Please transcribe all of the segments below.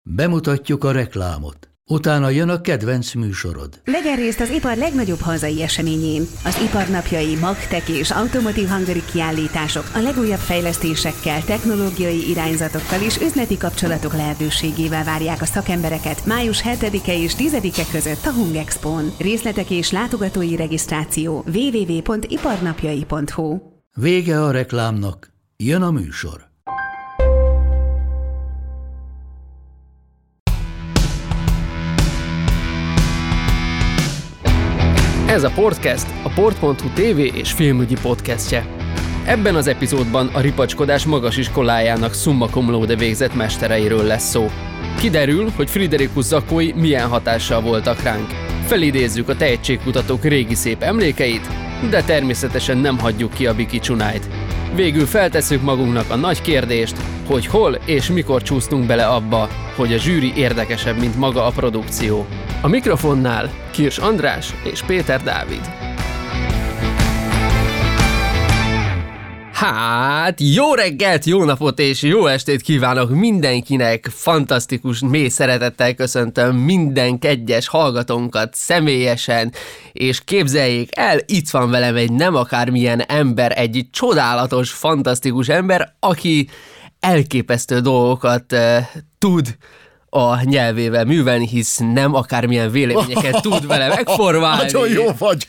Bemutatjuk a reklámot. Utána jön a kedvenc műsorod. Vegyen részt az ipar legnagyobb hazai eseményén. Az iparnapjai, Magtech és Automotive Hungary kiállítások a legújabb fejlesztésekkel, technológiai irányzatokkal és üzleti kapcsolatok lehetőségével várják a szakembereket május 7-e és 10-e között a Hungexpón. Részletek és látogatói regisztráció www.iparnapjai.hu. Vége a reklámnak, jön a műsor. Ez a Portcast, a Port.hu TV és filmügyi podcastje. Ebben az epizódban a ripacskodás magas iskolájának summa cum laude végzett mestereiről lesz szó. Kiderül, hogy Friderikus Zakkói milyen hatással voltak ránk. Felidézzük a tehetségkutatók régi szép emlékeit, de természetesen nem hagyjuk ki a Biki Csunájt. Végül feltesszük magunknak a nagy kérdést, hogy hol és mikor csúsztunk bele abba, hogy a zsűri érdekesebb, mint maga a produkció. A mikrofonnál Kirs András és Péter Dávid. Hát, jó reggelt, jó napot és jó estét kívánok mindenkinek! Fantasztikus, mély szeretettel köszöntöm minden kedves hallgatónkat személyesen, és képzeljék el, itt van velem egy nem akármilyen ember, egy csodálatos, fantasztikus ember, aki elképesztő dolgokat tud a nyelvével művelni, hisz nem akármilyen véleményeket tud vele megformálni. Nagyon jó vagy.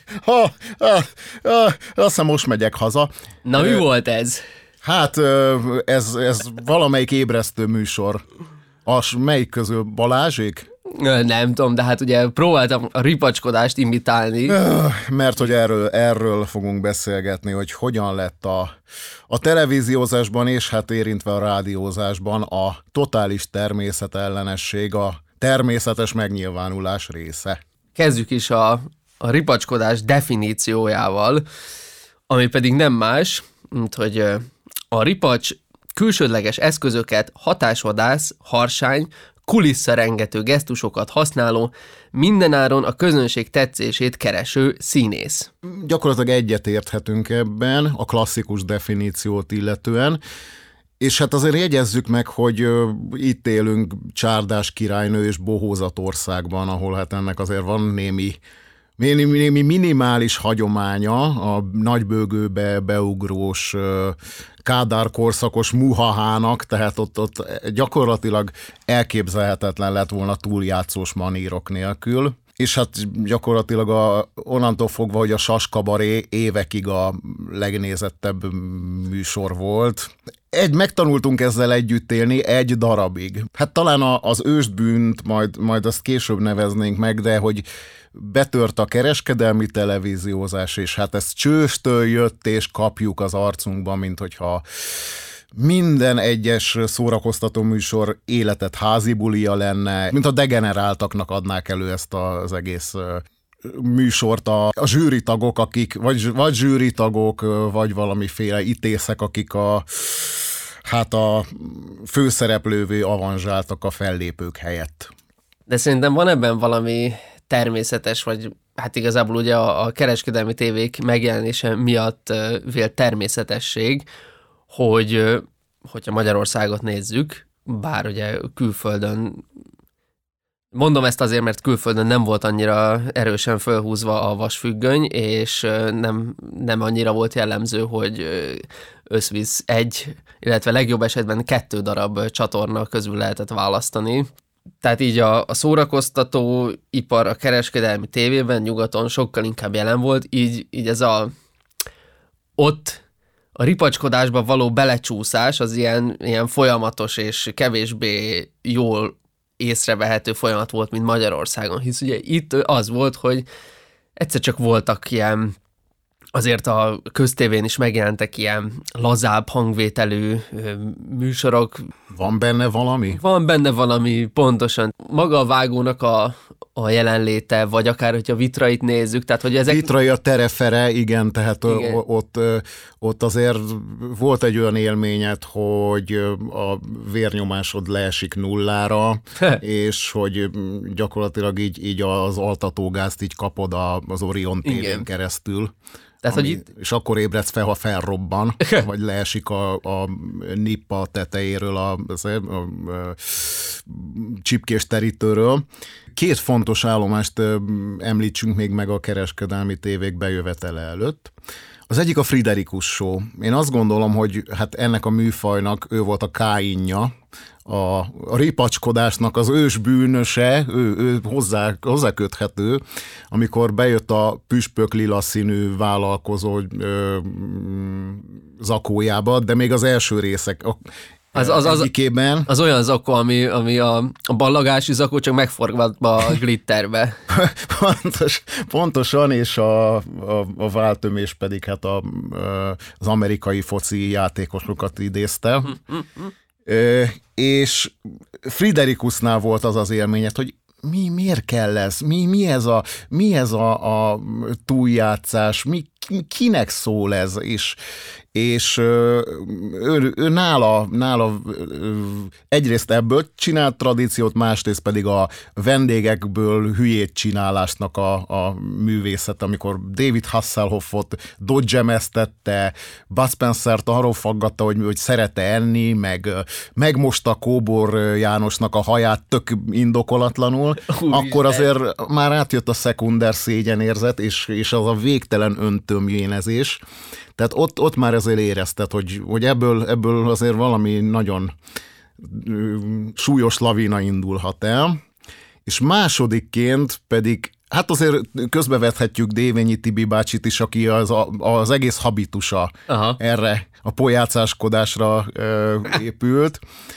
Azt hiszem, most megyek haza. Na, mi volt ez? Hát, ez valamelyik ébresztő műsor. Melyik közül? Balázsék? Nem tudom, de hát ugye próbáltam a ripacskodást imitálni. Mert hogy erről fogunk beszélgetni, hogy hogyan lett a televíziózásban és hát érintve a rádiózásban a totális természetellenesség, a természetes megnyilvánulás része. Kezdjük is a ripacskodás definíciójával, ami pedig nem más, mint hogy a ripacs külsődleges eszközöket hatásvadász, harsány, kulisszarengető gesztusokat használó, mindenáron a közönség tetszését kereső színész. Gyakorlatilag egyetérthetünk ebben a klasszikus definíciót illetően, és hát azért jegyezzük meg, hogy itt élünk Csárdás királynő és Bohózatországban, ahol hát ennek azért van némi minimális hagyománya, a nagybőgőbe beugrós Kádár korszakos muhahának, tehát ott gyakorlatilag elképzelhetetlen lett volna túljátszós manírok nélkül. És hát gyakorlatilag onnantól fogva, hogy a Saskabaré évekig a legnézettebb műsor volt. Megtanultunk ezzel együtt élni egy darabig. Hát talán az ősbűnt majd azt később neveznénk meg, de hogy betört a kereskedelmi televíziózás, és hát ez csőstől jött, és kapjuk az arcunkba, mint hogyha minden egyes szórakoztató műsor életet házi bulia lenne, mint a degeneráltaknak adnák elő ezt az egész műsort a zsűritagok, akik, vagy zsűritagok, vagy valamiféle itészek, akik a főszereplővé avanzsáltak a fellépők helyett. De szerintem van ebben valami természetes, vagy hát igazából ugye a kereskedelmi tévék megjelenése miatt vélt természetesség, hogyha Magyarországot nézzük, bár ugye külföldön, mondom ezt azért, mert külföldön nem volt annyira erősen fölhúzva a vasfüggöny, és nem annyira volt jellemző, hogy összvisz illetve legjobb esetben 2 darab csatorna közül lehetett választani. Tehát így a szórakoztató ipar a kereskedelmi tévében nyugaton sokkal inkább jelen volt, így ez ott a ripacskodásba való belecsúszás az ilyen folyamatos és kevésbé jól észrevehető folyamat volt, mint Magyarországon, hisz ugye itt az volt, hogy egyszer csak voltak ilyen, azért a köztévén is megjelentek ilyen lazább hangvételű műsorok. Van benne valami? Van benne valami, pontosan. Maga a vágónak a jelenléte, vagy akár, hogyha Vitrait nézzük, tehát hogy ezek... Vitrai a terefere, igen, tehát igen. Ott azért volt egy olyan élményed, hogy a vérnyomásod leesik nullára, és hogy gyakorlatilag így az altatógázt így kapod az Orion tévén keresztül. Tehát, hogy itt... És akkor ébredsz fel, ha felrobban, vagy leesik a nippa tetejéről, a csipkés terítőről. 2 fontos állomást említsünk még meg a kereskedelmi tévék bejövetele előtt. Az egyik a Friderikus Show. Én azt gondolom, hogy hát ennek a műfajnak ő volt a Káinja, a ripacskodásnak az ősbűnöse, ő hozzáköthető, amikor bejött a püspök lila színű vállalkozó zakójába, de még az első részek az olyan zakó, ami a ballagási zakó, csak megforgatva a glitterbe. Pontosan, és a váltömés pedig hát az amerikai foci játékosokat idézte. És Friderikusnál volt az élményed, hogy miért kell ez? Mi ez a túljátszás? Kinek szól ez? És ő nála egyrészt ebből csinált tradíciót, másrészt pedig a vendégekből hülyét csinálásnak a művészet, amikor David Hasselhoffot dodgemeztette, Bud Spencert arról faggatta, hogy szeret-e enni, megmosta Kóbor Jánosnak a haját tök indokolatlanul, akkor azért már átjött a szekunder szégyenérzet, és az a végtelen öntömjénezés. Tehát ott már azért érezted, hogy ebből azért valami nagyon súlyos lavina indulhat el, és másodikként pedig, hát azért közbevethetjük Dévényi Tibi bácsit is, aki az egész habitusa erre a pojácáskodásra épült.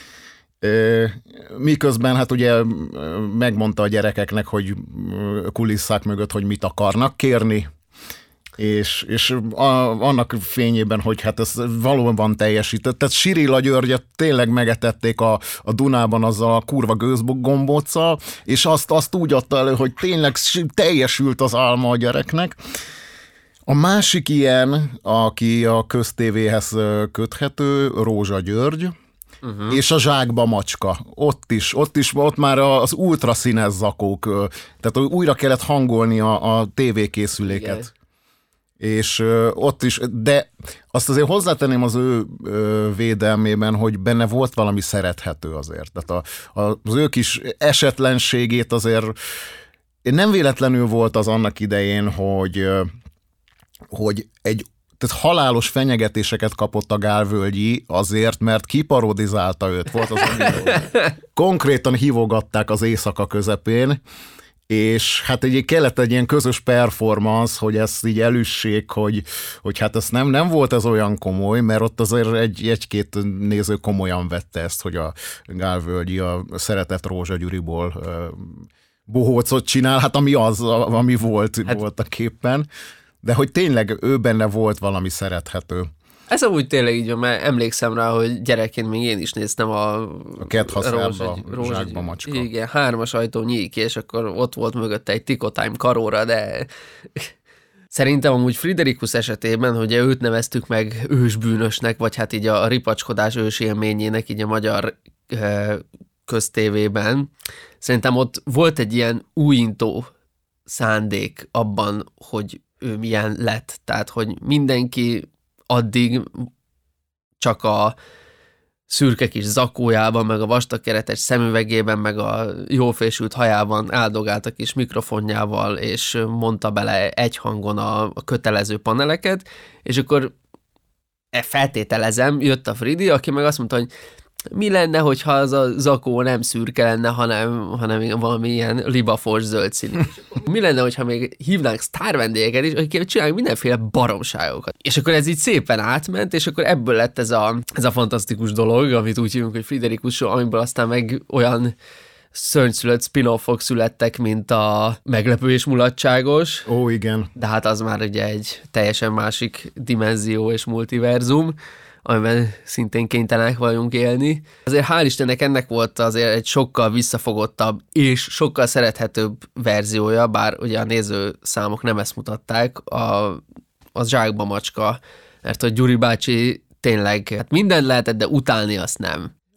Miközben hát ugye megmondta a gyerekeknek, hogy kulisszák mögött, hogy mit akarnak kérni, és annak fényében, hogy hát ez valóban teljesített. Tehát Sirilla Györgyet tényleg megetették a Dunában azzal a kurva gőzgombóccal, és azt úgy adta elő, hogy tényleg teljesült az álma a gyereknek. A másik ilyen, aki a köztévéhez köthető, Rózsa György, és a Zsákba macska. Ott már az ultraszínes zakók, tehát újra kellett hangolni a tévékészüléket. Igen. És ott is, de azt azért hozzátenném az ő védelmében, hogy benne volt valami szerethető azért. Tehát az ő kis esetlenségét azért nem véletlenül volt az annak idején, hogy tehát halálos fenyegetéseket kapott a Gál-Völgyi azért, mert kiparodizálta őt. Volt az, konkrétan hívogatták az éjszaka közepén, és hát kellett egy ilyen közös performance, hogy ezt így elüssék, hogy hát ez nem volt ez olyan komoly, mert ott azért egy-két néző komolyan vette ezt, hogy a Gál-Völgyi a szeretett Rózsa Gyuriból bohócot csinál, hát ami volt a képen, de hogy tényleg ő benne volt valami szerethető. Ez amúgy tényleg így van, mert emlékszem rá, hogy gyerekként még én is néztem a Zsákba macska. Igen, 3-as ajtó nyílik, és akkor ott volt mögötte egy Tikotime karóra, de szerintem amúgy Friderikus esetében, hogy őt neveztük meg ősbűnösnek, vagy hát így a ripacskodás ősélményének így a magyar köztévében, szerintem ott volt egy ilyen újintó szándék abban, hogy ő milyen lett. Tehát, hogy mindenki addig csak a szürke kis zakójában, meg a vastagkeretes szemüvegében, meg a jól fésült hajában áldogált a kis mikrofonjával, és mondta bele egy hangon a kötelező paneleket, és akkor feltételezem, jött a Fridi, aki meg azt mondta, hogy mi lenne, hogyha az a zakó nem szürke lenne, hanem valami ilyen libafors zöld színű. Mi lenne, hogyha még hívnánk sztár vendégeket is, akik csinálják mindenféle baromságokat. És akkor ez így szépen átment, és akkor ebből lett ez a fantasztikus dolog, amit úgy hívunk, hogy Friderikus Show, amiből aztán meg olyan szörnyszülött spin-offok születtek, mint a Meglepő és mulatságos. Ó, igen. De hát az már ugye egy teljesen másik dimenzió és multiverzum, amiben szintén kénytelenek vagyunk élni. Azért hál' Istennek ennek volt azért egy sokkal visszafogottabb és sokkal szerethetőbb verziója, bár ugye a nézőszámok nem ezt mutatták, az Zsákba macska, mert hogy Gyuri bácsi tényleg hát mindent lehetett, de utálni azt nem.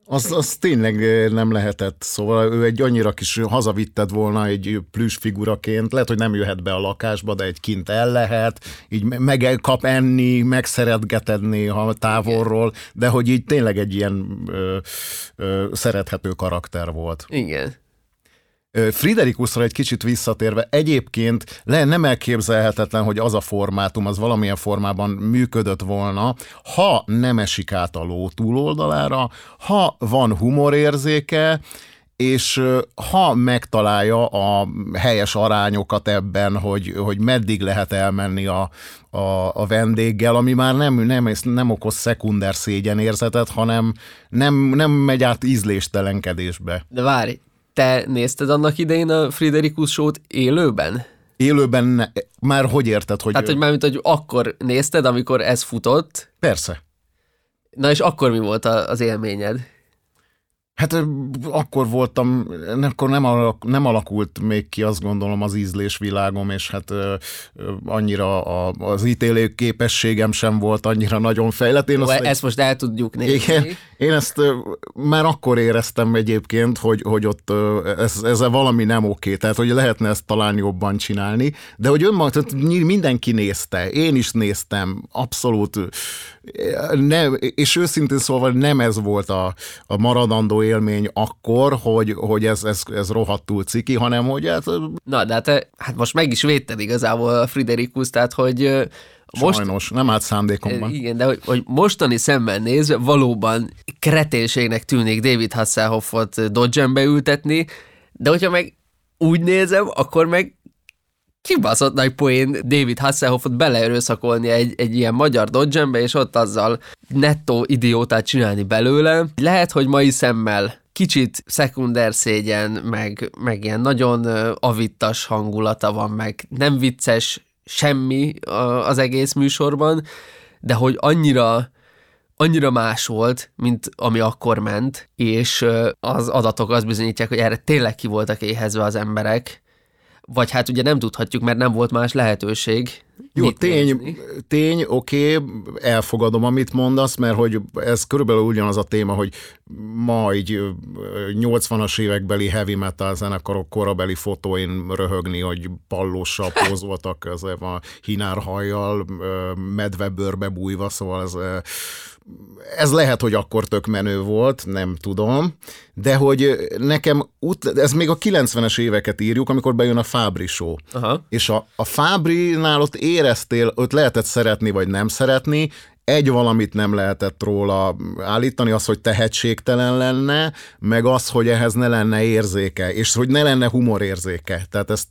Az tényleg nem lehetett, szóval ő egy annyira kis, hazavitted volna egy plüss figuraként, lehet, hogy nem jöhet be a lakásba, de egy kint el lehet, így megkap enni, megszeretgeted néha távolról, de hogy így tényleg egy ilyen szerethető karakter volt. Igen. Friderikusra egy kicsit visszatérve, egyébként nem elképzelhetetlen, hogy az a formátum, az valamilyen formában működött volna, ha nem esik át a ló túloldalára, ha van humorérzéke, és ha megtalálja a helyes arányokat ebben, hogy meddig lehet elmenni a vendéggel, ami már nem okoz szekunder szégyenérzetet, hanem nem megy át ízléstelenkedésbe. De várj, te nézted annak idején a Friderikus Show-t élőben? Élőben már hogy érted, hogy... Hát, hogy mármint, hogy akkor nézted, amikor ez futott. Persze. Na és akkor mi volt az élményed? Hát akkor voltam, akkor nem alakult még ki, azt gondolom, az ízlésvilágom, és hát annyira az ítélő képességem sem volt annyira nagyon fejlett. Ezt most el tudjuk nézni. Igen, én ezt már akkor éreztem egyébként, hogy ott ez valami nem oké, tehát hogy lehetne ezt talán jobban csinálni, de hogy mindenki nézte, én is néztem, abszolút, és őszintén szóval nem ez volt a maradandó élmény akkor, hogy ez rohadtul ciki, hanem hogy... Na, de hát most meg is védted igazából a Friderikus, tehát hogy... Sajnos, nem állt szándékomban. Igen, de hogy mostani szemmel nézve valóban kreténségnek tűnik David Hasselhoffot Dodge-be ültetni, de hogyha meg úgy nézem, akkor meg kibaszott nagy poén David Hasselhoffot beleerőszakolni egy ilyen magyar Dodge-be, és ott azzal nettó idiótát csinálni belőle. Lehet, hogy mai szemmel kicsit szekunder szégyen, meg ilyen nagyon avittas hangulata van, meg nem vicces semmi az egész műsorban, de hogy annyira más volt, mint ami akkor ment, és az adatok azt bizonyítják, hogy erre tényleg ki voltak éhezve az emberek, vagy hát ugye nem tudhatjuk, mert nem volt más lehetőség. Jó, tény, oké, elfogadom, amit mondasz, mert hogy ez körülbelül ugyanaz a téma, hogy ma így 80-as évekbeli heavy metal zenekarok korabeli fotóin röhögni, hogy pallóssal pózoltak a hinárhajjal, medvebőrbe bújva, szóval ez lehet, hogy akkor tök menő volt, nem tudom, de hogy nekem, ez még a 90-es éveket írjuk, amikor bejön a Fábri Show. Aha. És a Fábrinál ott éreztél, ott lehetett szeretni, vagy nem szeretni, egy valamit nem lehetett róla állítani, az, hogy tehetségtelen lenne, meg az, hogy ehhez ne lenne érzéke, és hogy ne lenne humorérzéke. Tehát ezt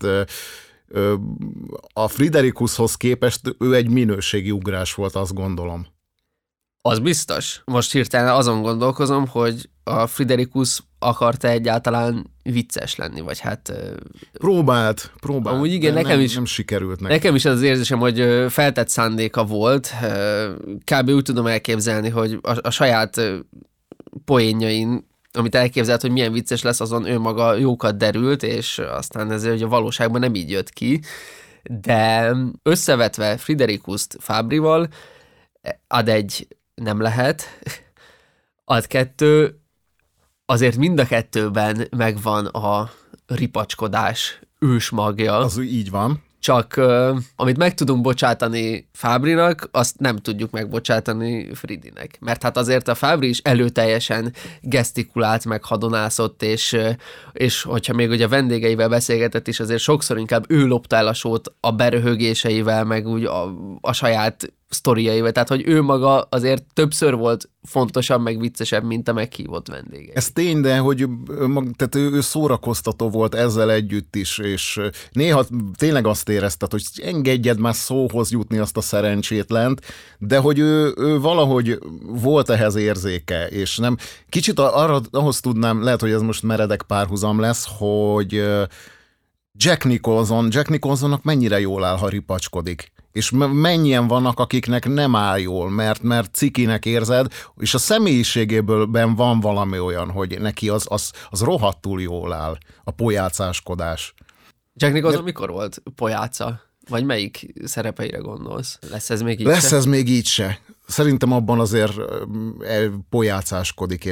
a Friderikushoz képest ő egy minőségi ugrás volt, azt gondolom. Az biztos. Most hirtelen azon gondolkozom, hogy a Friderikus akarta egyáltalán vicces lenni, vagy hát... Próbált. Amúgy igen, nem sikerült neki. Nekem is az érzésem, hogy feltett szándéka volt. Kb. Úgy tudom elképzelni, hogy a saját poénjain, amit elképzelt, hogy milyen vicces lesz, azon ő maga jókat derült, és aztán ez hogy a valóságban nem így jött ki. De összevetve Friderikuszt Fábrival, ad egy nem lehet, ad kettő, azért mind a kettőben megvan a ripacskodás ősmagja. Az így van. Csak amit meg tudunk bocsátani Fábrinak, azt nem tudjuk megbocsátani Fridinek. Mert hát azért a Fábri is előteljesen gesztikulált, meg hadonászott, és hogyha még ugye a vendégeivel beszélgetett is, azért sokszor inkább ő lopta el a sót a beröhögéseivel, meg úgy a saját sztoriaival. Tehát, hogy ő maga azért többször volt fontosabb, meg viccesebb, mint a meghívott vendégei. Ez tény, de hogy tehát ő szórakoztató volt ezzel együtt is, és néha tényleg azt érezted, hogy engedjed már szóhoz jutni azt a szerencsétlent, de hogy ő valahogy volt ehhez érzéke, és nem... Kicsit ahhoz tudnám, lehet, hogy ez most meredek párhuzam lesz, hogy Jack Nicholsonnak mennyire jól áll, ha ripacskodik. És mennyien vannak, akiknek nem áll jól, mert cikinek érzed, és a személyiségéből van valami olyan, hogy neki az rohadtul jól áll, a pojácáskodás. Jack Nicholson mikor volt pojáca? Vagy melyik szerepeire gondolsz? Lesz ez még így Lesz ez még így se. Szerintem abban azért pojácáskodik,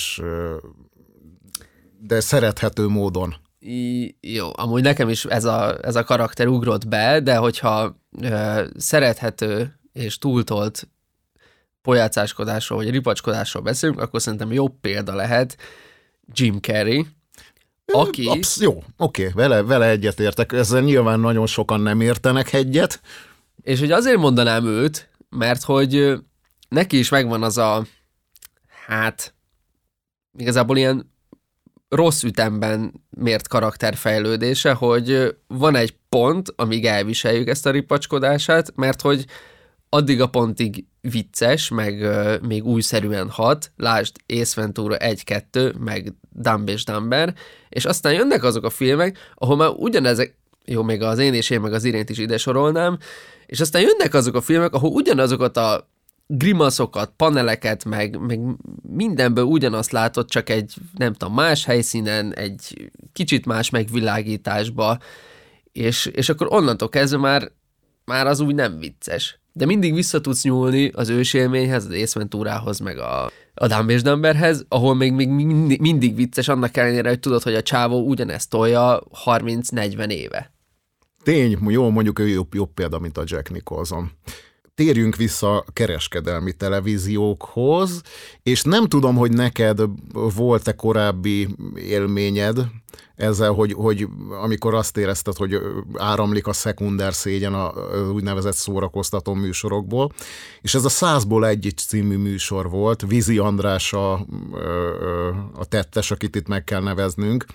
de szerethető módon. Jó, amúgy nekem is ez a karakter ugrott be, de hogyha szerethető és túltolt pojácáskodásról vagy ripacskodásról beszélünk, akkor szerintem jobb példa lehet Jim Carrey, aki... Jó, oké, vele egyetértek. Ezzel nyilván nagyon sokan nem értenek egyet. És hogy azért mondanám őt, mert hogy neki is megvan az a, hát igazából ilyen rossz ütemben mért karakterfejlődése, hogy van egy pont, amíg elviseljük ezt a ripacskodását, mert hogy addig a pontig vicces, meg még újszerűen hat, lásd Ace Ventura 1-2, meg Dumb és Dumber, és aztán jönnek azok a filmek, ahol már ugyanezek, jó, még az Én és én, meg az Irént is ide sorolnám, és aztán jönnek azok a filmek, ahol ugyanazokat a grimaszokat, paneleket, meg mindenből ugyanazt látod, csak egy, nem tudom, más helyszínen, egy kicsit más megvilágításba, és akkor onnantól kezdve már az úgy nem vicces. De mindig vissza tudsz nyúlni az ősélményhez, az Ace Venturához, meg a Dumb és Dumberhez, ahol még mindig vicces, annak ellenére, hogy tudod, hogy a csávó ugyanezt tolja 30-40 éve. Tény, jó, mondjuk ő jobb példa, mint a Jack Nicholson. Térjünk vissza a kereskedelmi televíziókhoz, és nem tudom, hogy neked volt-e korábbi élményed ezzel, hogy amikor azt érezted, hogy áramlik a szekunder szégyen a úgynevezett szórakoztató műsorokból, és ez a 100-ból 1 című műsor volt, Vizi András a tettes, akit itt meg kell neveznünk,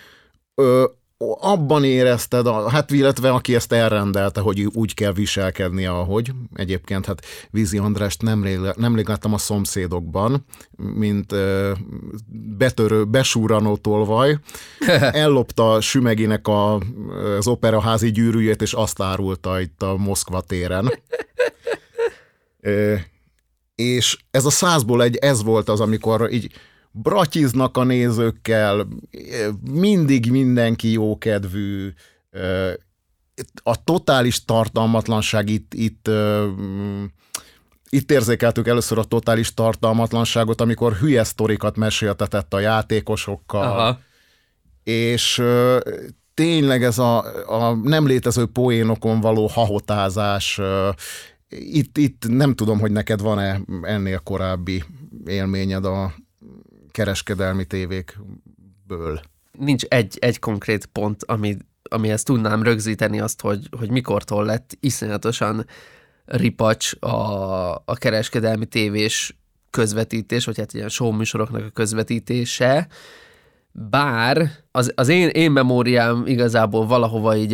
abban érezted, hát illetve aki ezt elrendelte, hogy úgy kell viselkednie, ahogy. Egyébként hát Vizi Andrást nemrég láttam a Szomszédokban, mint besúranó tolvaj. Ellopta Sümeginek az operaházi gyűrűjét, és azt árulta itt a Moszkva téren. És ez a 100-ból 1, ez volt az, amikor így bratyiznak a nézőkkel, mindig mindenki jókedvű, a totális tartalmatlanság itt érzékeltük először a totális tartalmatlanságot, amikor hülye sztorikat meséltetett a játékosokkal. Aha. És tényleg ez a nem létező poénokon való hahotázás, itt nem tudom, hogy neked van-e ennél korábbi élményed a kereskedelmi tévékből. Nincs egy konkrét pont, amihez tudnám rögzíteni azt, hogy mikortól lett iszonyatosan ripacs a kereskedelmi tévés közvetítés, vagy hát ilyen show műsoroknak a közvetítése, bár az én memóriám igazából valahova így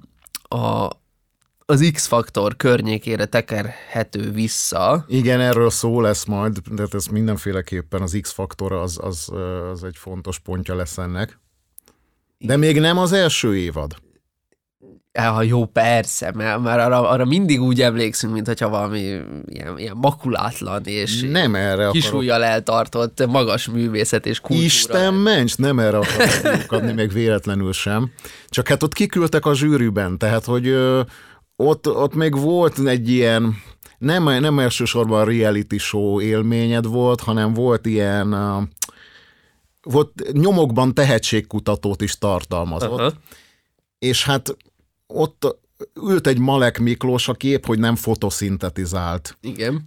az X-faktor környékére tekerhető vissza. Igen, erről szó lesz majd, de ez mindenféleképpen az X-faktor az egy fontos pontja lesz ennek. De még nem az első évad. Jó, persze, mert arra mindig úgy emlékszünk, mintha valami ilyen makulátlan és nem erre kisújjal eltartott magas művészet és kultúra. Isten ments, nem erre akarok adni, még véletlenül sem. Csak hát ott kiküldtek a zsűriben, tehát hogy ott még volt egy ilyen, nem elsősorban reality show élményed volt, hanem volt ilyen, volt nyomokban tehetségkutatót is tartalmazott. Uh-huh. És hát ott ült egy Malek Miklós, aki épp, hogy nem fotoszintetizált. Igen.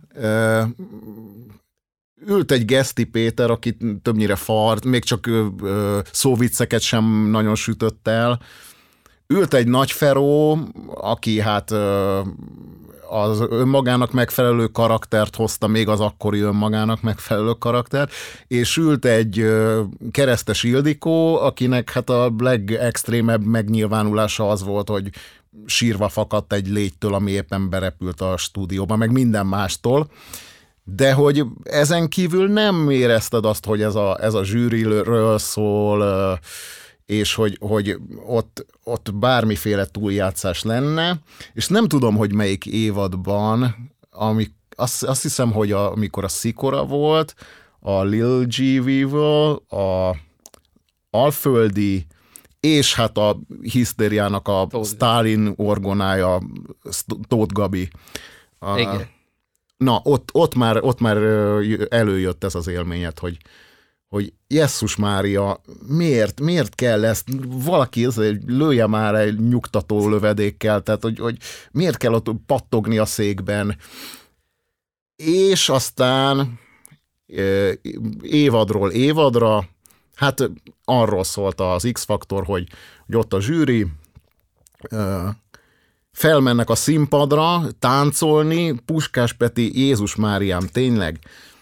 Ült egy Geszti Péter, aki többnyire fart, még csak szóvicceket sem nagyon sütött el. Ült egy Nagy Feró, aki hát az önmagának megfelelő karaktert hozta, még az akkori önmagának megfelelő karaktert, és ült egy Keresztes Ildikó, akinek hát a legextrémebb megnyilvánulása az volt, hogy sírva fakadt egy légytől, ami éppen berepült a stúdióba, meg minden mástól. De hogy ezen kívül nem érezted azt, hogy ez a zsűriről szól, és hogy ott bármiféle túljátszás lenne, és nem tudom, hogy melyik évadban, azt hiszem, hogy amikor a Szikora volt, a Lil G-vel, a Alföldi, és hát a hisztériának a Sztálin orgonája, Tóth Gabi. Igen. Na, ott már előjött ez az élményed, hogy Jesszus Mária, miért kell ezt, valaki lője már egy nyugtató lövedékkel, tehát hogy miért kell ott pattogni a székben. És aztán évadról évadra, hát arról szólt az X-faktor, hogy ott a zsűri, felmennek a színpadra táncolni, Puskás Peti, Jézus Máriám, tényleg.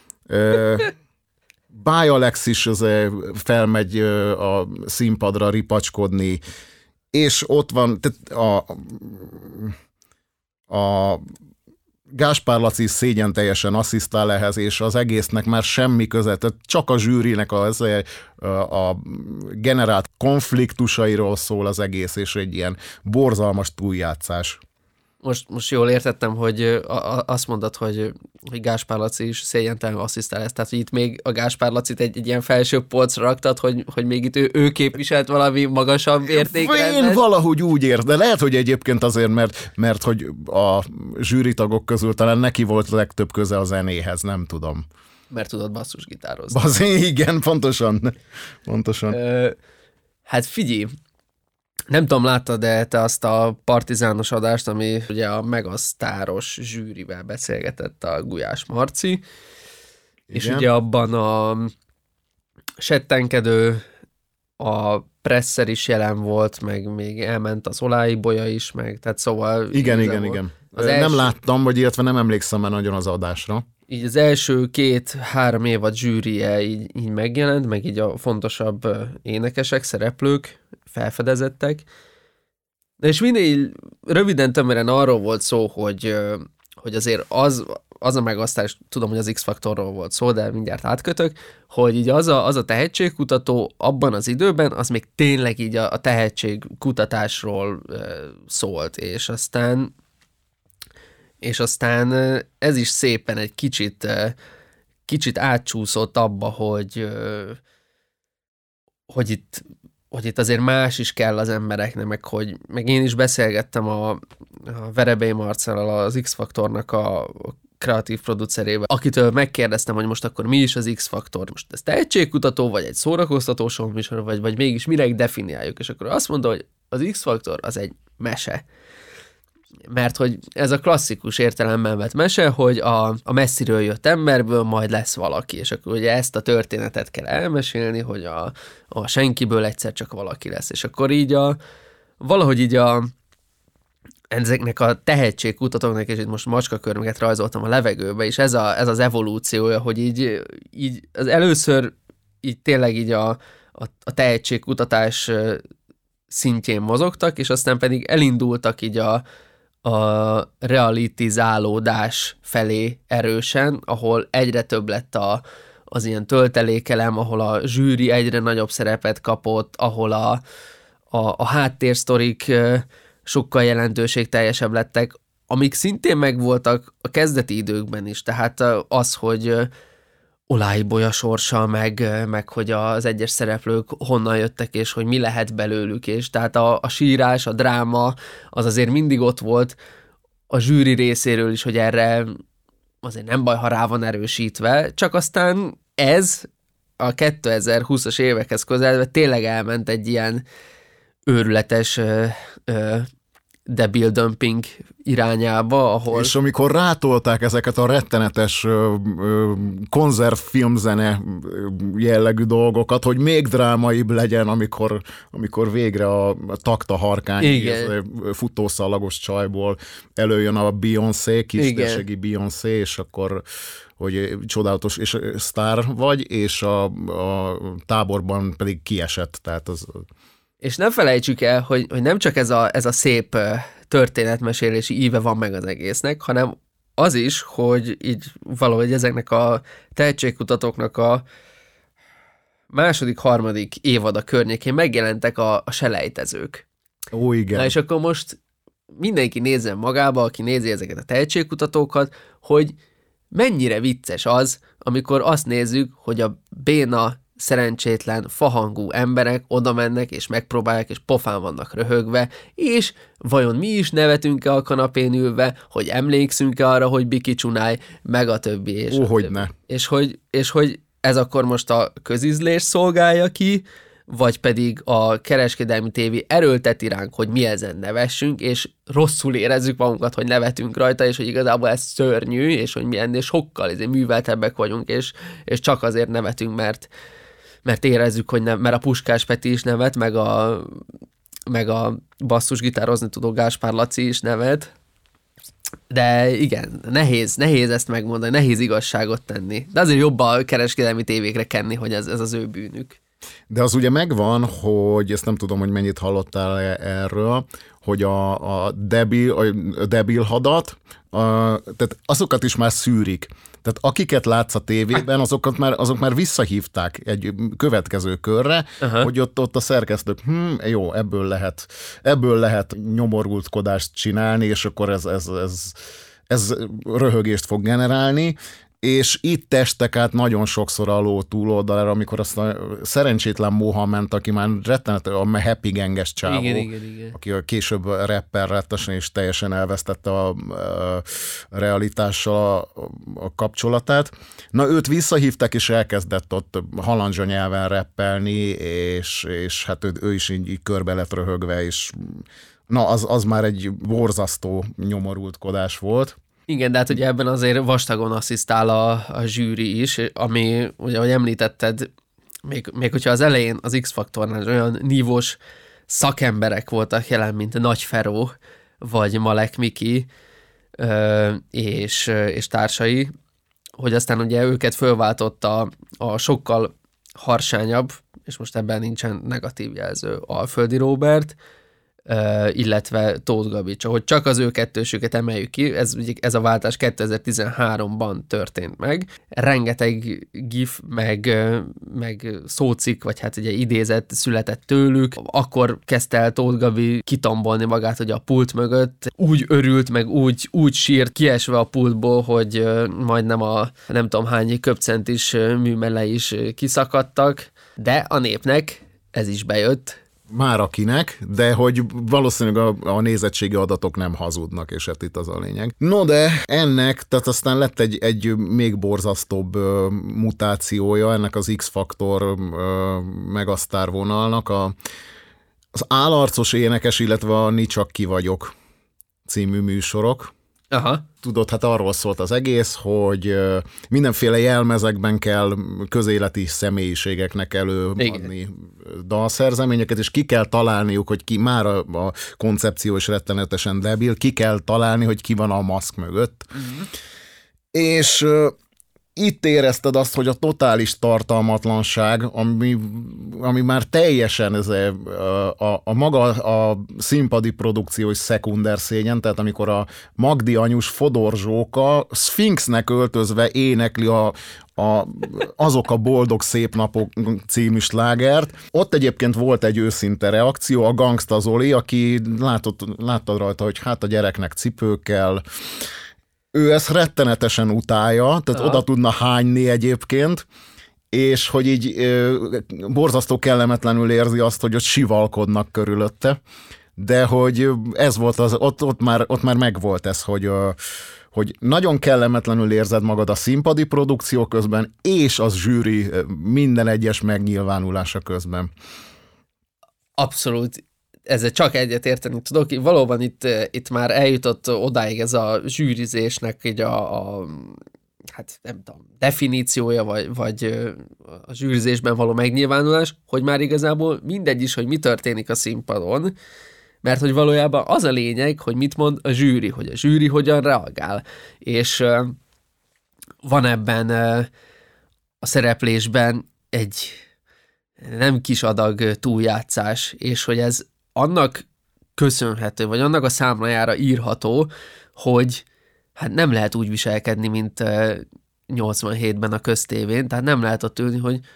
Báj Alexis felmegy a színpadra ripacskodni, és ott van a Gáspár Laci szégyen teljesen asszisztál ehhez, és az egésznek már semmi köze, tehát csak a zsűrinek a generált konfliktusairól szól az egész, és egy ilyen borzalmas túljátszás. Most jól értettem, hogy azt mondod, hogy Gáspár Laci is szégyentelen asszisztál ezt, tehát hogy itt még a Gáspár Lacit egy ilyen felső polcra raktad, hogy még itt ő képviselt valami magasabb értékrendet. Én valahogy úgy érzem, de lehet, hogy egyébként azért, mert hogy a zsűritagok közül talán neki volt legtöbb köze a zenéhez, nem tudom. Mert tudod basszusgitározni. Igen, pontosan. Hát figyelj, nem tudom, láttad-e te azt a partizános adást, ami ugye a megasztáros zsűrivel beszélgetett a Gulyás Marci, igen. És ugye abban a settenkedő, a Presser is jelen volt, meg még elment az Olái Bolya is, meg tehát szóval... Igen. Nem láttam, vagy illetve nem emlékszem már nagyon az adásra. Így az első 2-3 évad zsűrije így megjelent, meg így a fontosabb énekesek, szereplők, felfedezettek. És mindig röviden tömören arról volt szó, hogy azért az a megasztás, tudom, hogy az X-faktorról volt szó, de mindjárt átkötök, hogy így az a tehetségkutató abban az időben, az még tényleg így a tehetségkutatásról szólt, és aztán ez is szépen egy kicsit átcsúszott abba, hogy itt azért más is kell az embereknek, meg én is beszélgettem a Verebély Marcellal, az X-faktornak a kreatív producerével, akitől megkérdeztem, hogy most akkor mi is az X-faktor, most ez tehetségkutató, vagy egy szórakoztató műsor, vagy mégis mire definiáljuk, és akkor azt mondta, hogy az X-faktor az egy mese. Mert hogy ez a klasszikus értelemben vett mese, hogy a messziről jött emberből majd lesz valaki, és akkor ugye ezt a történetet kell elmesélni, hogy a senkiből egyszer csak valaki lesz, és akkor így valahogy így ezeknek a tehetségkutatóknak, és itt most macskakörmöket rajzoltam a levegőbe, és ez az evolúciója, hogy így az először így tényleg így a tehetségkutatás szintjén mozogtak, és aztán pedig elindultak így a realitizálódás felé erősen, ahol egyre több lett az ilyen töltelékelem, ahol a zsűri egyre nagyobb szerepet kapott, ahol a háttérsztorik sokkal jelentőségteljesebb lettek, amik szintén megvoltak a kezdeti időkben is, tehát az, hogy Olái Bolya sorsa, meg hogy az egyes szereplők honnan jöttek, és hogy mi lehet belőlük, és tehát a sírás, a dráma, az azért mindig ott volt a zsűri részéről is, hogy erre azért nem baj, ha rá van erősítve, csak aztán ez a 2020-as évekhez közelve tényleg elment egy ilyen őrületes debil dumping irányába, ahol... És amikor rátolták ezeket a rettenetes konzervfilmzene jellegű dolgokat, hogy még drámaibb legyen, amikor végre a takta harkány futószalagos csajból előjön a Beyoncé, kisdesegi Beyoncé, és akkor hogy csodálatos, és sztár vagy, és a táborban pedig kiesett, tehát az... És nem felejtsük el, hogy nem csak ez a szép történetmesélési íve van meg az egésznek, hanem az is, hogy így valahogy ezeknek a tehetségkutatóknak a második-harmadik évada környékén megjelentek a selejtezők. Ó, igen. Na és akkor most mindenki nézzen magába, aki nézi ezeket a tehetségkutatókat, hogy mennyire vicces az, amikor azt nézzük, hogy a béna szerencsétlen, fahangú emberek oda mennek, és megpróbálják, és pofán vannak röhögve, és vajon mi is nevetünk-e a kanapén ülve, hogy emlékszünk-e arra, hogy Biki Csunály, meg a többi, és a többi. Ne. És hogy ez akkor most a közízlés szolgálja ki, vagy pedig a kereskedelmi tévé erőlteti ránk, hogy mi ezen nevessünk, és rosszul érezzük magunkat, hogy nevetünk rajta, és hogy igazából ez szörnyű, és hogy mi ennél sokkal műveltebbek vagyunk, és csak azért nevetünk, mert érezzük, hogy mert a Puskás Peti is nevet, meg a basszusgitározni tudó Gáspár Laci is nevet. De igen, nehéz ezt megmondani, nehéz igazságot tenni. De azért jobb a kereskedelmi tévékre kenni, hogy ez az ő bűnük. De az ugye megvan, hogy ezt nem tudom, hogy mennyit hallottál erről, hogy a debil hadat, tehát azokat is már szűrik. Tehát akiket látsz a tévében, azok már visszahívták egy következő körre, hogy ott a szerkesztők, jó, ebből lehet nyomorultkodást csinálni, és akkor ez röhögést fog generálni, és itt testek át nagyon sokszor a ló túloldalára, amikor azt a szerencsétlen Mohamed, aki már rettenet, a Happy Ganges csávó, igen. aki később rapper rettesen és teljesen elvesztette a realitással a kapcsolatát. Na, őt visszahívták, és elkezdett ott halandzsa nyelven rappelni, és hát ő is így körbe lett röhögve, és na, az már egy borzasztó nyomorultkodás volt. Igen, de hát ugye ebben azért vastagon asszisztál a zsűri is, ami, ugye, ahogy említetted, még hogyha az elején az X-faktornál olyan nívós szakemberek voltak jelen, mint Nagy Feró, vagy Malek Miki, és társai, hogy aztán ugye őket fölváltotta a sokkal harsányabb, és most ebben nincsen negatív jelző, Alföldi Róbert, illetve Tóth Gabi, hogy csak az ő kettősüket emeljük ki, ez a váltás 2013-ban történt meg. Rengeteg gif, meg szócikk, vagy hát ugye idézet született tőlük. Akkor kezdte el Tóth Gabi kitombolni magát, hogy a pult mögött úgy örült, meg úgy sírt kiesve a pultból, hogy majdnem a nem tudom hány köpcentis műmele is kiszakadtak, de a népnek ez is bejött. Már akinek, de hogy valószínűleg a nézettségi adatok nem hazudnak, és hát itt az a lényeg. No, de ennek, tehát aztán lett egy még borzasztóbb mutációja ennek az X-faktor megasztár vonalnak, az Álarcos énekes, illetve a Ni csak ki vagyok című műsorok. Aha. Tudod, hát arról szólt az egész, hogy mindenféle jelmezekben kell közéleti személyiségeknek előadni dalszerzeményeket, és ki kell találniuk, hogy ki, már a koncepció is rettenetesen debil, ki kell találni, hogy ki van a maszk mögött. Uh-huh. És itt érezted azt, hogy a totális tartalmatlanság, ami már teljesen a maga a színpadi produkciós szekunder szégyen, tehát amikor a Magdi anyus Fodor Zsóka szfinxnek öltözve énekli azok a boldog szép napok című slágert. Ott egyébként volt egy őszinte reakció, a Gangsta Zoli, aki láttad rajta, hogy hát a gyereknek cipő kell. Ő ezt rettenetesen utálja, tehát oda tudna hányni egyébként, és hogy így borzasztó kellemetlenül érzi azt, hogy ott sivalkodnak körülötte, de hogy ez volt ott már megvolt ez, hogy nagyon kellemetlenül érzed magad a színpadi produkció közben, és az zsűri minden egyes megnyilvánulása közben. Abszolút. Ezzel csak egyet érteni tudok. Valóban itt már eljutott odáig ez a zsűrizésnek így hát nem tudom, definíciója, vagy a zsűrizésben való megnyilvánulás, hogy már igazából mindegy is, hogy mi történik a színpadon, mert hogy valójában az a lényeg, hogy mit mond a zsűri, hogy a zsűri hogyan reagál. És van ebben a szereplésben egy nem kis adag túljátszás, és hogy ez annak köszönhető, vagy annak a számlájára írható, hogy hát nem lehet úgy viselkedni, mint 87-ben a köztévén, tehát nem lehet ott ülni, hogy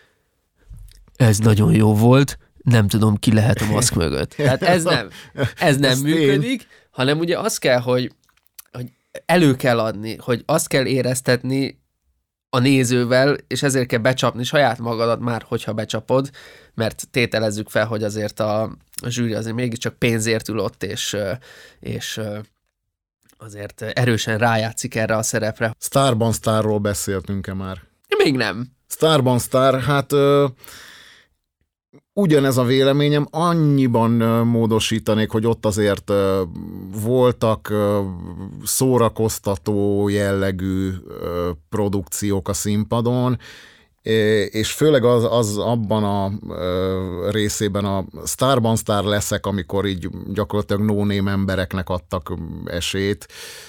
ez nagyon jó volt, nem tudom, ki lehet a maszk mögött. Tehát ez nem működik, hanem ugye az kell, hogy elő kell adni, hogy azt kell éreztetni a nézővel, és ezért kell becsapni saját magadat már, hogyha becsapod, mert tételezzük fel, hogy azért a zsűri azért mégiscsak pénzért ül ott, és azért erősen rájátszik erre a szerepre. Starban Starról beszéltünk-e már? Még nem. Starban Star, hát ugyanez a véleményem, annyiban módosítanék, hogy ott azért voltak szórakoztató jellegű produkciók a színpadon, és főleg az abban a részében a Starban Star leszek, amikor így gyakorlatilag no-name embereknek adtak esélyt.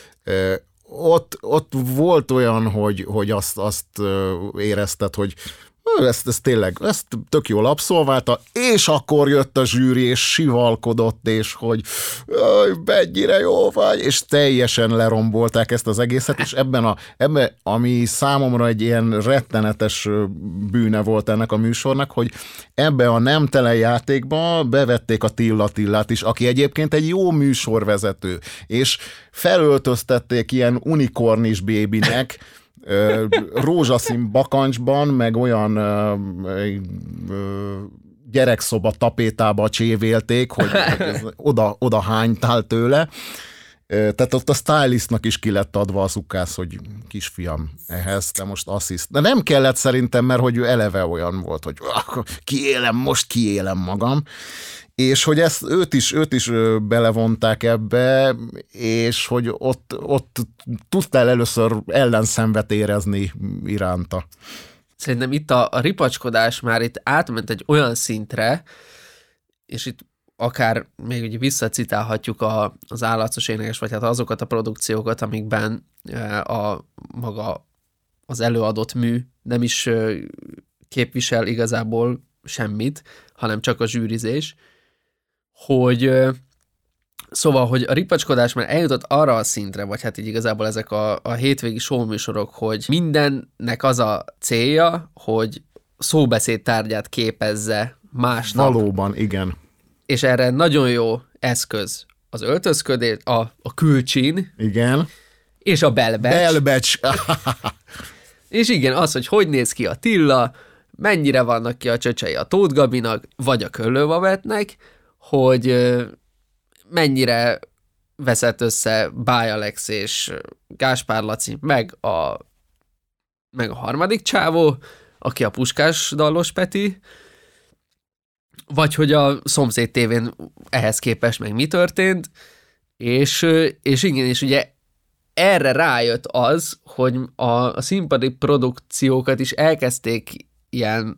Ott volt olyan, hogy azt érezted, hogy ezt tényleg, ezt tök jól abszolválta, és akkor jött a zsűri, és sivalkodott, és hogy mennyire jó vagy, és teljesen lerombolták ezt az egészet, és ebben, ami számomra egy ilyen rettenetes bűne volt ennek a műsornak, hogy ebbe a nemtelen játékba bevették a Tillát is, aki egyébként egy jó műsorvezető, és felöltöztették ilyen unikornis bébinek, rózsaszín bakancsban, meg olyan gyerekszoba tapétába csévélték, hogy oda hánytál tőle. Tehát ott a stylistnak is ki lett adva az ukász, hogy kisfiam, ehhez te most assziszt. De nem kellett szerintem, mert hogy ő eleve olyan volt, hogy kiélem magam. És hogy őt is belevonták ebbe, és hogy ott tudtál először ellenszenvet érezni iránta. Szerintem itt a ripacskodás már itt átment egy olyan szintre, és itt akár még ugye visszacitálhatjuk az Állarcos énekes, vagy hát azokat a produkciókat, amikben maga az előadott mű nem is képvisel igazából semmit, hanem csak a zsűrizés, hogy szóval, hogy a ripacskodás már eljutott arra a szintre, vagy hát így igazából ezek a hétvégi showműsorok, hogy mindennek az a célja, hogy szóbeszéd tárgyát képezze másnap. Valóban, igen. És erre nagyon jó eszköz az öltözködés, a külcsin. Igen. És a belbecs. Belbecs. És igen, az, hogy néz ki a Tilla, mennyire vannak ki a csöcsei a Tóth Gabinak, vagy a Köllő Babetnek, hogy mennyire veszett össze Báj Alex és Gáspár Laci, meg a harmadik csávó, aki a Puskás Dallos Peti, vagy hogy a Szomszéd tévén ehhez képest meg mi történt, és igen, és ugye erre rájött az, hogy a színpadi produkciókat is elkezdték ilyen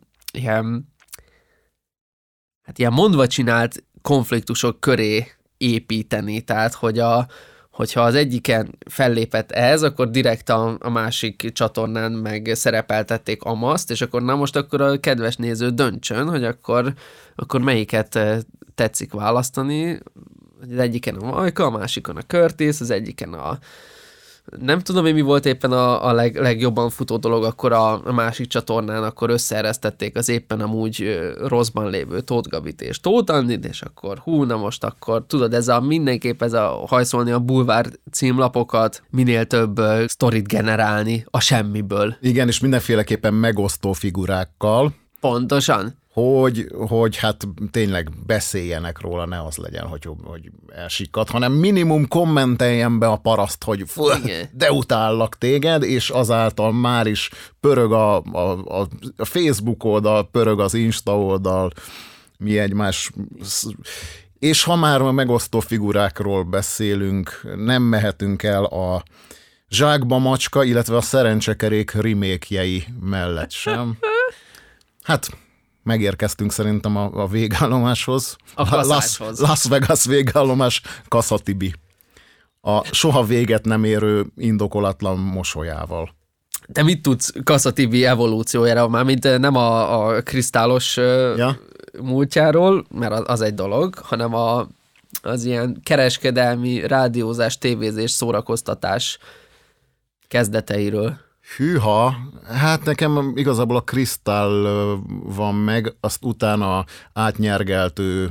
mondva csinált konfliktusok köré építeni, tehát hogyha az egyiken fellépett ez, akkor direkt a másik csatornán meg szerepeltették Amaszt, és akkor akkor a kedves néző döntsön, hogy akkor melyiket tetszik választani. Az egyiken a Majka, a másikon a Curtis, az egyiken nem tudom én, mi volt éppen a legjobban futó dolog, akkor a másik csatornán akkor összeeresztették az éppen amúgy rosszban lévő Tóth Gabit és Tóth Andit, és akkor na most akkor tudod, mindenképp hajszolni a bulvár címlapokat, minél több sztorit generálni a semmiből. Igen, és mindenféleképpen megosztó figurákkal. Pontosan. Hogy hát tényleg beszéljenek róla, ne az legyen, hogy elsikkad, hanem minimum kommenteljen be a paraszt, hogy de utállak téged, és azáltal már is pörög a Facebook oldal, pörög az Insta oldal, mi egymás. És ha már a megosztó figurákról beszélünk, nem mehetünk el a Zsákba Macska, illetve a Szerencsekerék remake-jei mellett sem. Hát megérkeztünk szerintem a végállomáshoz. A kaszáshoz. Las Vegas végállomás, Kassa Tibi. A soha véget nem érő indokolatlan mosolyával. Te mit tudsz Kassa Tibi evolúciójára, mármint nem a kristálos múltjáról, mert az egy dolog, hanem az ilyen kereskedelmi, rádiózás, tévézés, szórakoztatás kezdeteiről. Hűha, hát nekem igazából a Krisztál van meg, azt utána átnyergelt ő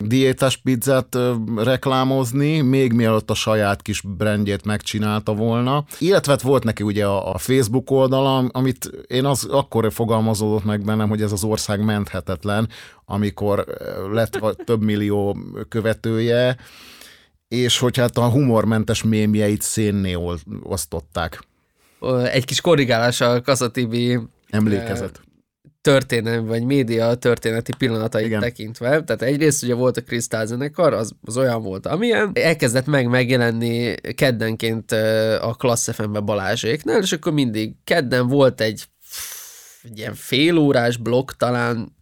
diétás pizzát reklámozni, még mielőtt a saját kis brandjét megcsinálta volna. Illetve volt neki ugye a Facebook oldala, amit én akkor fogalmazódott meg bennem, hogy ez az ország menthetetlen, amikor lett több millió követője, és hogy hát a humormentes mémjeit szénné osztották. Egy kis korrigálás a Kassa Tibi emlékezet. Történelmi vagy média történeti pillanatait Igen. tekintve. Tehát egyrészt ugye volt a Krisztál zenekar, az olyan volt, amilyen. Elkezdett megjelenni keddenként a Klassz FM-be Balázséknál, és akkor mindig kedden volt egy ilyen félórás blokk talán,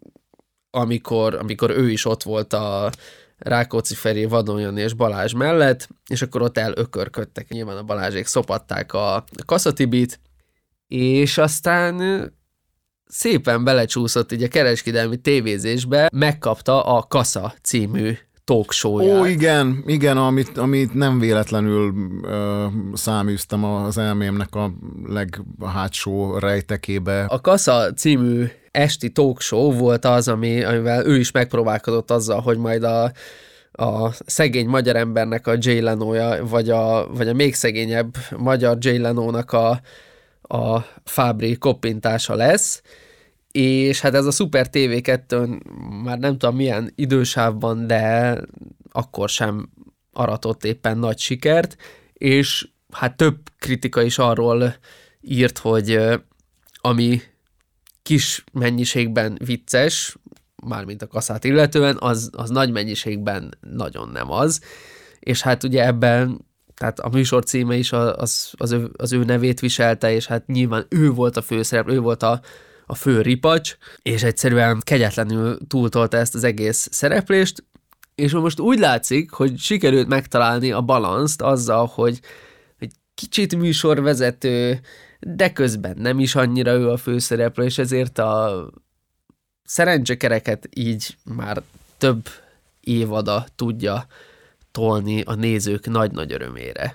amikor ő is ott volt a Rákóczi Feri, Vadon Jani és Balázs mellett, és akkor ott elökörködtek. Nyilván a Balázsék szopatták a Kassa Tibit, és aztán szépen belecsúszott így a kereskedelmi tévézésbe, megkapta a Kassa című talk show-ját. Ó, igen, amit nem véletlenül száműztem az elmémnek a leghátsó rejtekébe. A Kassa című esti talk show volt az, amivel ő is megpróbálkozott azzal, hogy majd a szegény magyar embernek a Jay Leno-ja, vagy a még szegényebb magyar Jay Leno-nak a Fábri koppintása lesz, és hát ez a Super TV2 már nem tudom milyen idősávban, de akkor sem aratott éppen nagy sikert, és hát több kritika is arról írt, hogy ami kis mennyiségben vicces, mármint a Kasszát illetően, az nagy mennyiségben nagyon nem az, és hát ugye ebben tehát a műsor címe is az ő nevét viselte, és hát nyilván ő volt a főszereplő, ő volt a fő ripacs, és egyszerűen kegyetlenül túltolta ezt az egész szereplést, és most úgy látszik, hogy sikerült megtalálni a balanszt azzal, hogy kicsit műsorvezető, de közben nem is annyira ő a főszereplő, és ezért a Szerencsekereket így már több évada tudja tolni a nézők nagy-nagy örömére.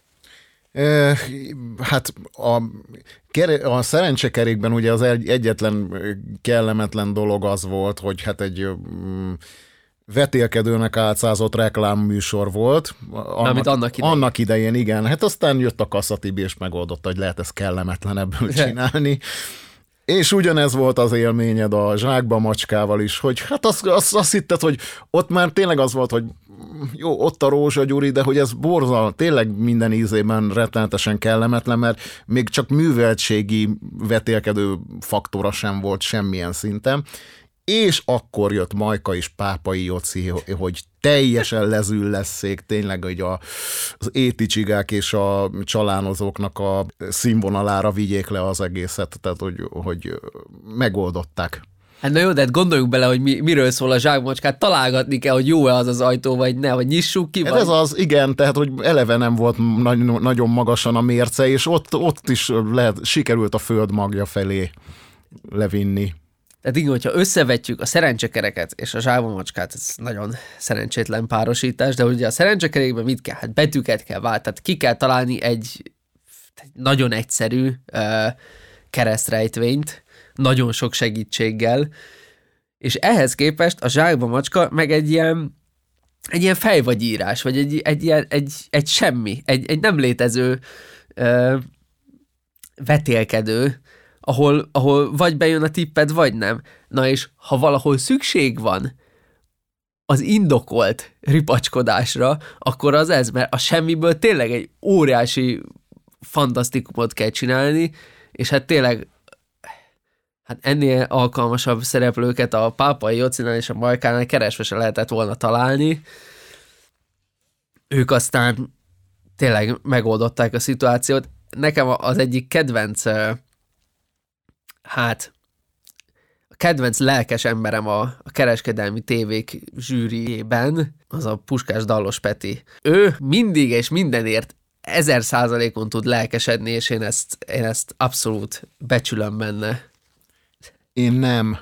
Hát a Szerencsekerékben ugye az egyetlen kellemetlen dolog az volt, hogy hát egy vetélkedőnek álcázott reklámműsor volt. Annak idején, igen. Hát aztán jött a Kassa Tibi, és megoldotta, hogy lehet ezt kellemetlenebből csinálni. És ugyanez volt az élményed a Zsákba Macskával is, hogy hát azt hitted, hogy ott már tényleg az volt, hogy jó, ott a Rózsa Gyuri, de hogy ez tényleg minden ízében rettenetesen kellemetlen, mert még csak műveltségi vetélkedő faktora sem volt semmilyen szinten. És akkor jött Majka és Pápai Joci, hogy teljesen lezüllesszék tényleg, hogy az éticsigák és a csalánozóknak a színvonalára vigyék le az egészet, tehát hogy megoldották. Hát na jó, de hát gondoljuk bele, hogy miről szól a Zsákmacskát, találgatni kell, hogy jó-e az ajtó, vagy ne, vagy nyissuk ki. Vagy... Ez az, igen, tehát hogy eleve nem volt nagyon magasan a mérce, és ott is sikerült a föld magja felé levinni. Tehát igen, hogyha összevetjük a Szerencsekereket és a Zsákmacskát, ez nagyon szerencsétlen párosítás, de ugye a Szerencsekerékben mit kell? Hát betűket kell váltani, tehát ki kell találni egy nagyon egyszerű keresztrejtvényt, nagyon sok segítséggel, és ehhez képest a Zsákba Macska meg egy ilyen fejvagyírás, vagy egy semmi, egy nem létező vetélkedő, ahol vagy bejön a tipped, vagy nem. Na és ha valahol szükség van az indokolt ripacskodásra, akkor az ez, mert a semmiből tényleg egy óriási fantasztikumot kell csinálni, és hát tényleg hát ennél alkalmasabb szereplőket a Pápai Jocinál és a Majkánál keresve se lehetett volna találni. Ők aztán tényleg megoldották a szituációt. Nekem az egyik kedvenc kedvenc lelkes emberem a kereskedelmi tévék zsűriében, az a Puskás Dallos Peti. Ő mindig és mindenért 1000%-on tud lelkesedni, és én ezt abszolút becsülöm benne. Én nem.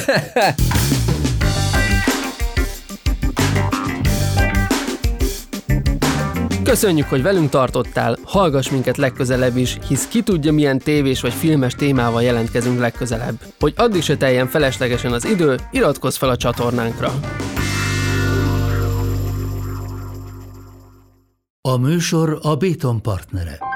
Köszönjük, hogy velünk tartottál, hallgass minket legközelebb is, hisz ki tudja, milyen tévés vagy filmes témával jelentkezünk legközelebb. Hogy addig se teljen feleslegesen az idő, iratkozz fel a csatornánkra. A műsor a Béton partnere.